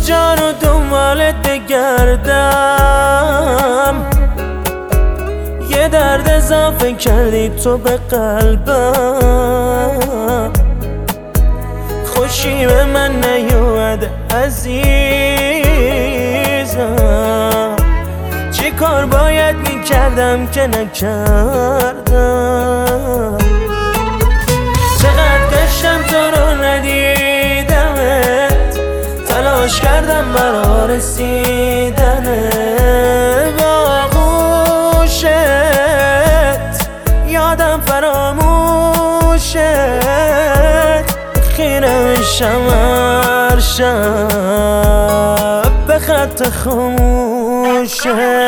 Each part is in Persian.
جانو دنبالت بگردم، یه درد اضافه کردی تو به قلبم. خوشی به من نیومده عزیزم، چی کار باید میکردم که نکردم. چقدر گشتم تو رو ندیدمت، تلاش کردم برا رسیدن به آغوشت، یادم فراموشت، خیره میشم هر شب به خط خاموشت.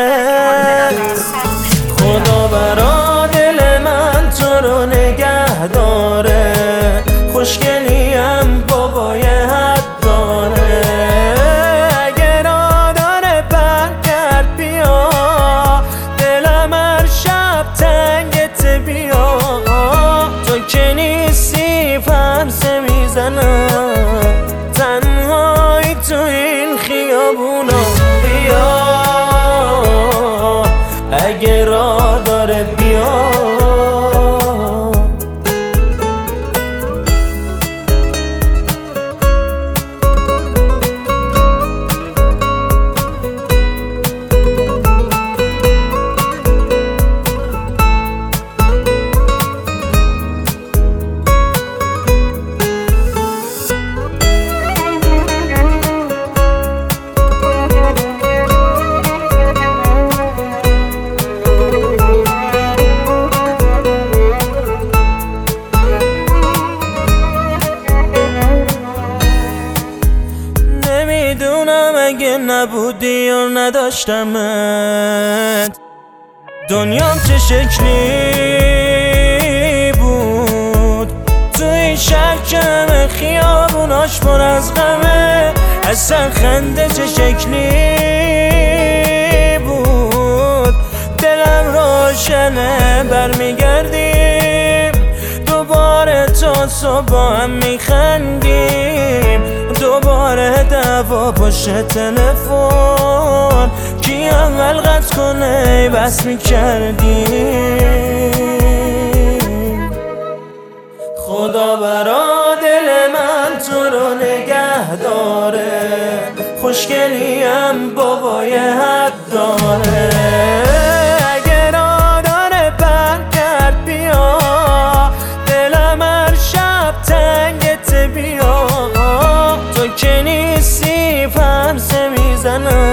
خدا برا دل من تو رو نگه داره، خوشگلیم بابای حد داره. اگر آداره برگرد بیا، دلم هر شب تنگت بیا. تو که نیستی فرسه میزنم، تنهایی تو این خیابونا. بیا اگه راه داره بیا. نمیدونم اگه نبودی و نداشتمت، دنیام چه شکلی بود. تو این شهر که همه خیابوناش پر از غمه، اصلا خنده چه شکلی بود. دلم روشنه برمیگردیم دوباره، تا صبح با هم میخندیم. دوباره دعوا پشت تلفن، کی اول قطع کنه بس میکردیم. خدا برا دل من تو رو نگه داره، خوشگلیم بابای حد داره. اگر آداره برگرد بیا، دلم هر شب تنگت بیا. تو که نیستی فرسه میزنم،